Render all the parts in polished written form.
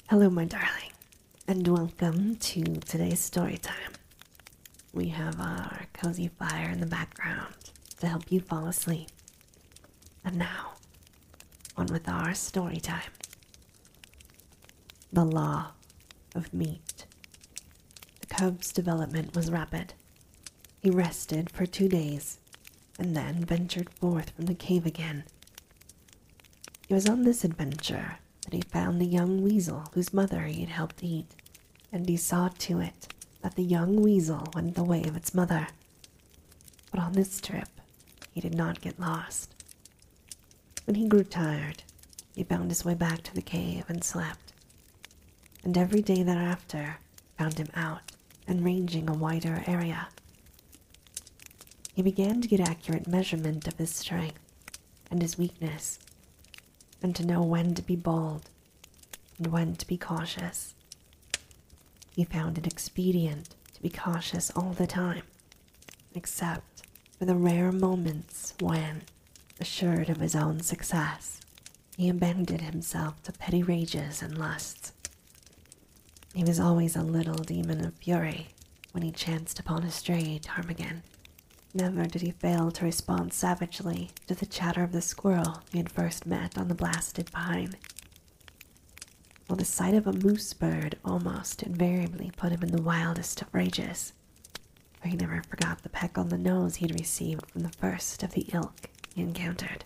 Hello, my darling, and welcome to today's story time. We have our cozy fire in the background to help you fall asleep. And now, on with our story time. The Law of Meat. The cub's development was rapid. He rested for 2 days, and then ventured forth from the cave again. It was on this adventure that he found the young weasel whose mother he had helped eat, and he saw to it that the young weasel went the way of its mother. But on this trip, he did not get lost. When he grew tired, he found his way back to the cave and slept, and every day thereafter found him out and ranging a wider area. He began to get accurate measurement of his strength and his weakness, and to know when to be bold and when to be cautious. He found it expedient to be cautious all the time, except for the rare moments when, assured of his own success, he abandoned himself to petty rages and lusts. He was always a little demon of fury when he chanced upon a stray ptarmigan. Never did he fail to respond savagely to the chatter of the squirrel he had first met on the blasted pine, while the sight of a moose bird almost invariably put him in the wildest of rages, for he never forgot the peck on the nose he had received from the first of the ilk he encountered.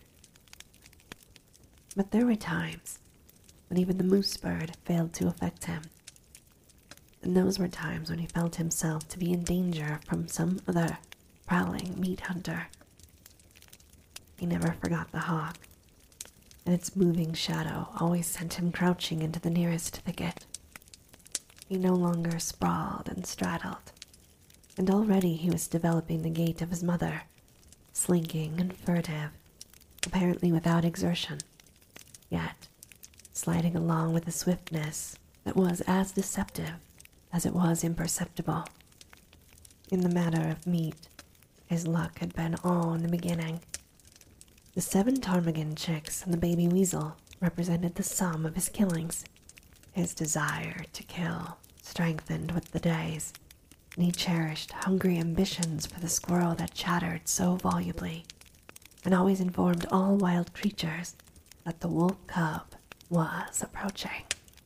But there were times when even the moose bird failed to affect him, and those were times when he felt himself to be in danger from some other prowling meat hunter. He never forgot the hawk, and its moving shadow always sent him crouching into the nearest thicket. He no longer sprawled and straddled, and already he was developing the gait of his mother, slinking and furtive, apparently without exertion, yet sliding along with a swiftness that was as deceptive as it was imperceptible. In the matter of meat, his luck had been all in the beginning. The 7 ptarmigan chicks and the baby weasel represented the sum of his killings. His desire to kill strengthened with the days, and he cherished hungry ambitions for the squirrel that chattered so volubly, and always informed all wild creatures that the wolf cub was approaching.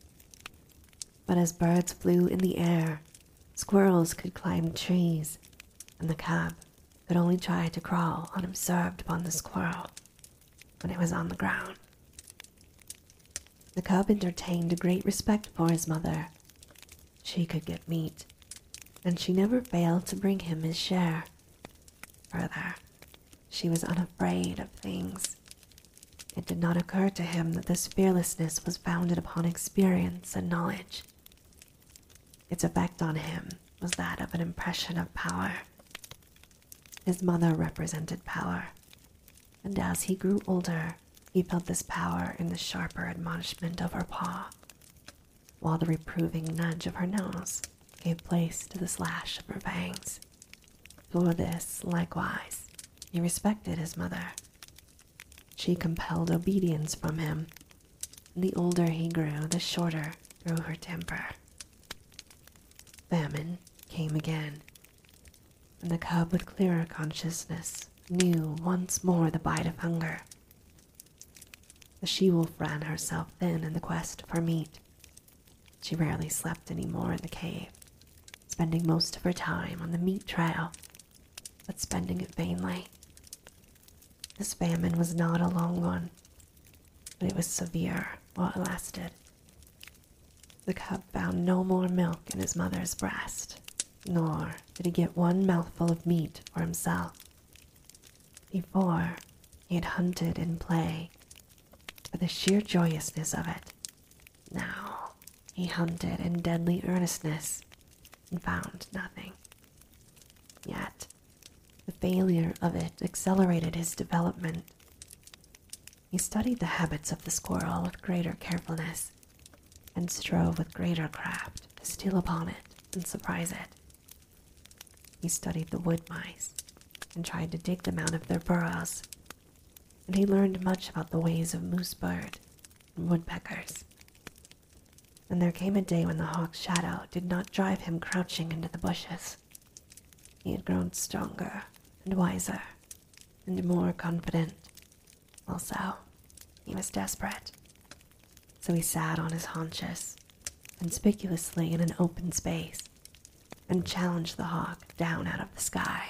But as birds flew in the air, squirrels could climb trees, and the cub could only try to crawl unobserved upon the squirrel when it was on the ground. The cub entertained a great respect for his mother. She could get meat, and she never failed to bring him his share. Further, she was unafraid of things. It did not occur to him that this fearlessness was founded upon experience and knowledge. Its effect on him was that of an impression of power. His mother represented power, and as he grew older, he felt this power in the sharper admonishment of her paw, while the reproving nudge of her nose gave place to the slash of her fangs. For this, likewise, he respected his mother. She compelled obedience from him, and the older he grew, the shorter grew her temper. Famine came again, and the cub with clearer consciousness knew once more the bite of hunger. The she-wolf ran herself thin in the quest for meat. She rarely slept any more in the cave, spending most of her time on the meat trail, but spending it vainly. This famine was not a long one, but it was severe while it lasted. The cub found no more milk in his mother's breast, nor did he get one mouthful of meat for himself. Before, he had hunted in play, for the sheer joyousness of it. Now, he hunted in deadly earnestness and found nothing. Yet, the failure of it accelerated his development. He studied the habits of the squirrel with greater carefulness, and strove with greater craft to steal upon it and surprise it. He studied the wood mice and tried to dig them out of their burrows, and he learned much about the ways of moose bird and woodpeckers. and there came a day when the hawk's shadow did not drive him crouching into the bushes. He had grown stronger and wiser and more confident. Also, he was desperate. So he sat on his haunches, conspicuously in an open space, and challenged the hawk down out of the sky.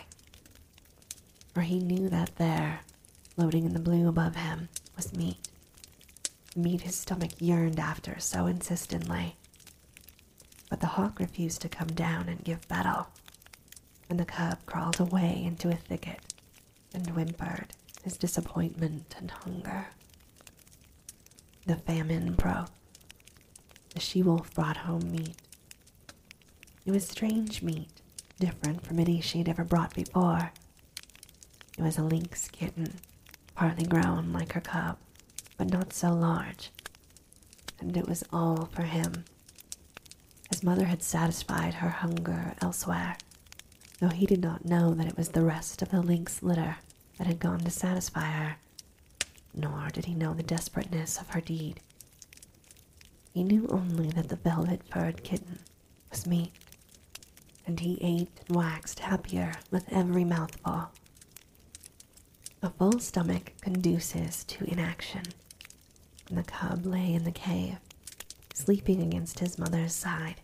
For he knew that there, floating in the blue above him, was meat. Meat his stomach yearned after so insistently. But the hawk refused to come down and give battle, and the cub crawled away into a thicket and whimpered his disappointment and hunger. The famine broke. The she-wolf brought home meat. It was strange meat, different from any she had ever brought before. It was a lynx kitten, partly grown like her cub, but not so large. And it was all for him. His mother had satisfied her hunger elsewhere, though he did not know that it was the rest of the lynx litter that had gone to satisfy her, nor did he know the desperateness of her deed. He knew only that the velvet-furred kitten was meat, and he ate and waxed happier with every mouthful. A full stomach conduces to inaction, and the cub lay in the cave, sleeping against his mother's side.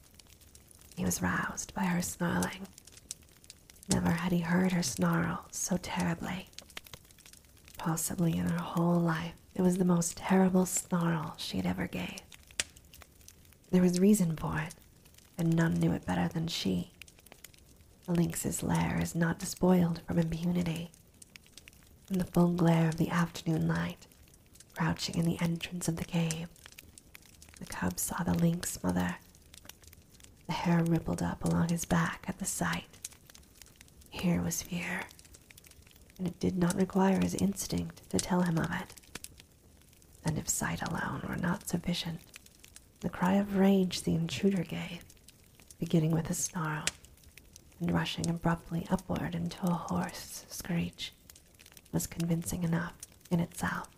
He was roused by her snarling. Never had he heard her snarl so terribly. Possibly in her whole life, it was the most terrible snarl she had ever gave. There was reason for it, and none knew it better than she. A lynx's lair is not despoiled from impunity. In the full glare of the afternoon light, crouching in the entrance of the cave, the cub saw the lynx mother. The hair rippled up along his back at the sight. Here was fear, and it did not require his instinct to tell him of it. And if sight alone were not sufficient, the cry of rage the intruder gave, beginning with a snarl and rushing abruptly upward into a hoarse screech, was convincing enough in itself.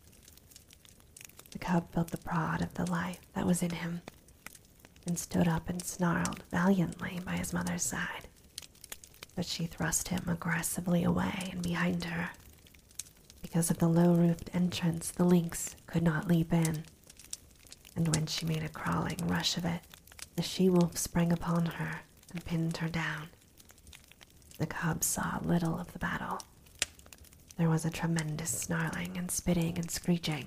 The cub felt the prod of the life that was in him, and stood up and snarled valiantly by his mother's side. But she thrust him aggressively away and behind her. Because of the low-roofed entrance, the lynx could not leap in, and when she made a crawling rush of it, the she-wolf sprang upon her and pinned her down. The cub saw little of the battle. There was a tremendous snarling and spitting and screeching.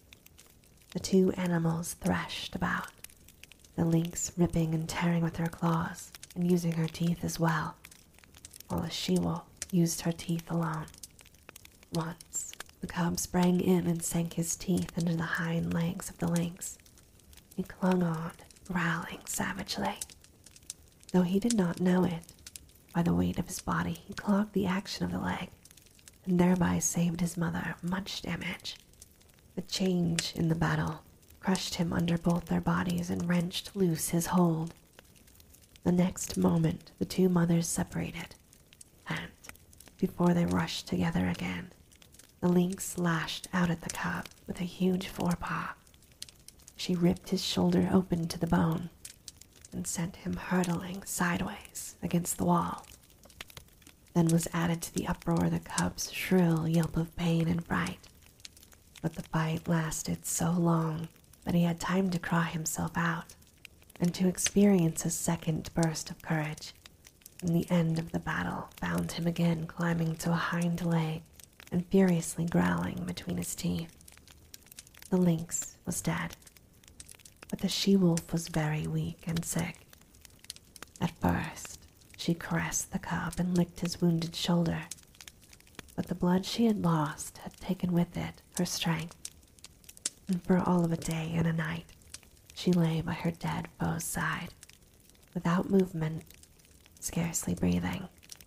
The two animals threshed about, the lynx ripping and tearing with her claws and using her teeth as well, while the she-wolf used her teeth alone. Once, the cub sprang in and sank his teeth into the hind legs of the lynx. He clung on, growling savagely. Though he did not know it, by the weight of his body he clogged the action of the leg, and thereby saved his mother much damage. The change in the battle crushed him under both their bodies and wrenched loose his hold. The next moment the two mothers separated, and, before they rushed together again, the lynx lashed out at the cub with a huge forepaw. She ripped his shoulder open to the bone and sent him hurtling sideways against the wall. Then was added to the uproar the cub's shrill yelp of pain and fright. But the fight lasted so long that he had time to cry himself out and to experience a second burst of courage, and the end of the battle found him again climbing to a hind leg and furiously growling between his teeth. The lynx was dead, but the she-wolf was very weak and sick. At first, she caressed the cub and licked his wounded shoulder, but the blood she had lost had taken with it her strength, and for all of a day and a night she lay by her dead foe's side, without movement, scarcely breathing.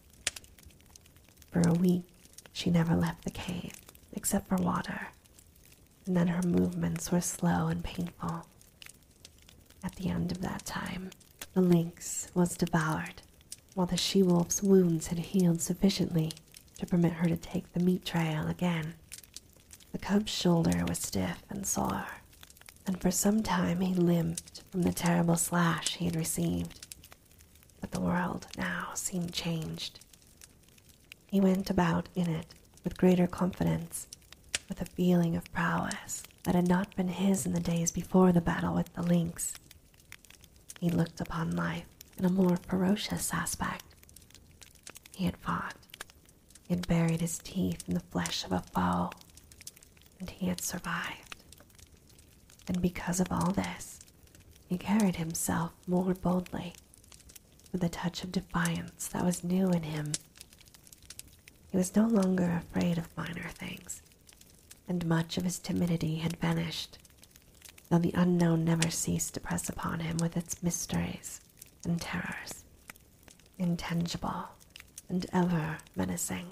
For a week she never left the cave except for water, and then her movements were slow and painful. At the end of that time, the lynx was devoured, while the she-wolf's wounds had healed sufficiently to permit her to take the meat trail again. The cub's shoulder was stiff and sore, and for some time he limped from the terrible slash he had received. But the world now seemed changed. He went about in it with greater confidence, with a feeling of prowess that had not been his in the days before the battle with the lynx. He looked upon life in a more ferocious aspect. He had fought. He had buried his teeth in the flesh of a foe, and he had survived. And because of all this, he carried himself more boldly, with a touch of defiance that was new in him. He was no longer afraid of minor things, and much of his timidity had vanished, though the unknown never ceased to press upon him with its mysteries and terrors, intangible and ever menacing.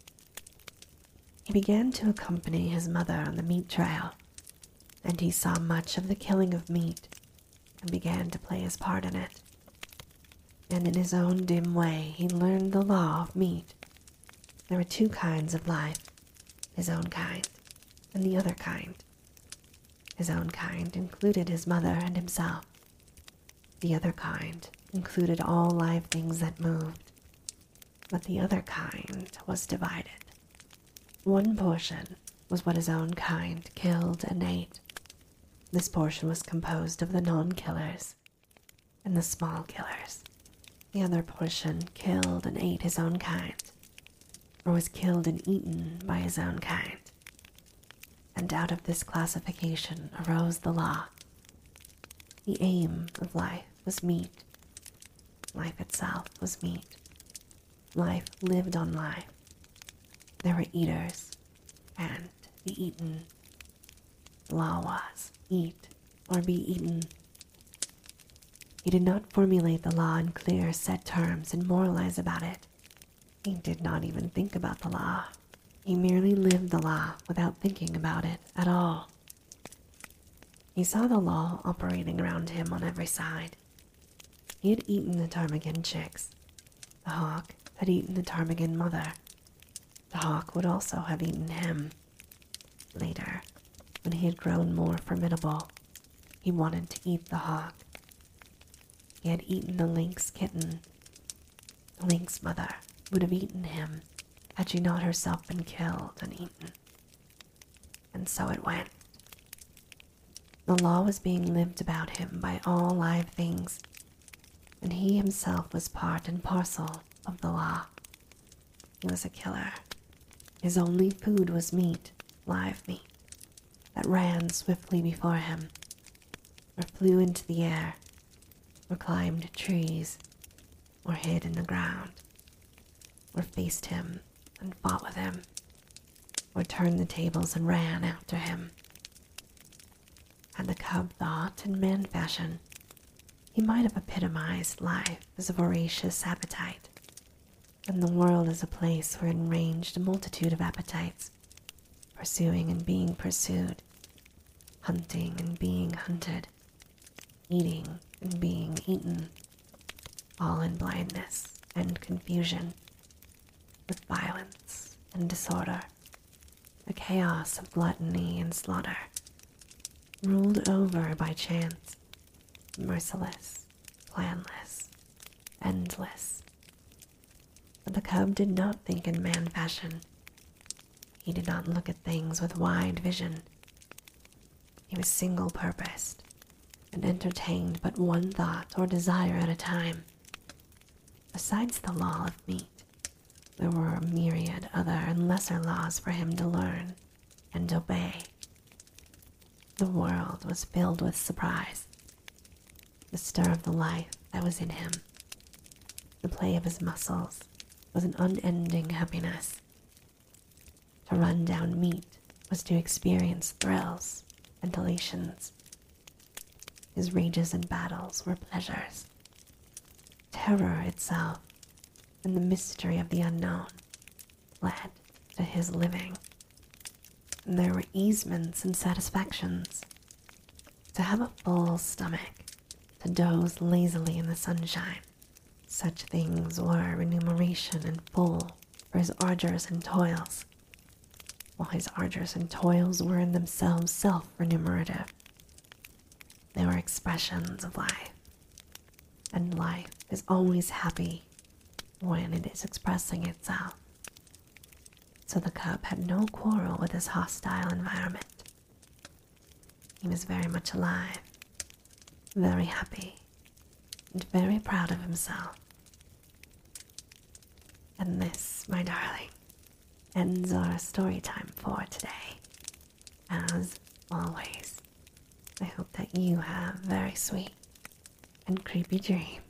He began to accompany his mother on the meat trail, and he saw much of the killing of meat and began to play his part in it. And in his own dim way he learned the law of meat. There were two kinds of life, his own kind and the other kind. His own kind included his mother and himself. The other kind included all live things that moved. But the other kind was divided. One portion was what his own kind killed and ate. This portion was composed of the non-killers and the small killers. The other portion killed and ate his own kind, or was killed and eaten by his own kind. And out of this classification arose the law. The aim of life was meat. Life itself was meat. Life lived on life. There were eaters and the eaten. The law was eat or be eaten. He did not formulate the law in clear, set terms and moralize about it. He did not even think about the law. He merely lived the law without thinking about it at all. He saw the law operating around him on every side. He had eaten the ptarmigan chicks. The hawk had eaten the ptarmigan mother. The hawk would also have eaten him. Later, when he had grown more formidable, he wanted to eat the hawk. He had eaten the lynx kitten. The lynx mother would have eaten him had she not herself been killed and eaten. And so it went. The law was being lived about him by all live things, and he himself was part and parcel of the law. He was a killer. His only food was meat, live meat, that ran swiftly before him, or flew into the air, or climbed trees, or hid in the ground, or faced him and fought with him, or turned the tables and ran after him. Had the cub thought in man fashion, he might have epitomized life as a voracious appetite, and the world as a place wherein ranged a multitude of appetites, pursuing and being pursued, hunting and being hunted, eating and being eaten, all in blindness and confusion, with violence and disorder, a chaos of gluttony and slaughter, ruled over by chance, merciless, planless, endless. But the cub did not think in man fashion. He did not look at things with wide vision. He was single-purposed and entertained but one thought or desire at a time. Besides the law of meat, there were a myriad other and lesser laws for him to learn and obey. The world was filled with surprise, the stir of the life that was in him. The play of his muscles was an unending happiness. To run down meat was to experience thrills and elations. His rages and battles were pleasures. Terror itself and the mystery of the unknown led to his living. And there were easements and satisfactions. To have a full stomach, to doze lazily in the sunshine, such things were remuneration in full for his ardours and toils, while his ardours and toils were in themselves self-remunerative. They were expressions of life, and life is always happy when it is expressing itself. So the cub had no quarrel with his hostile environment. He was very much alive, very happy, and very proud of himself. And this, my darling, ends our story time for today. As always, I hope that you have very sweet and creepy dreams.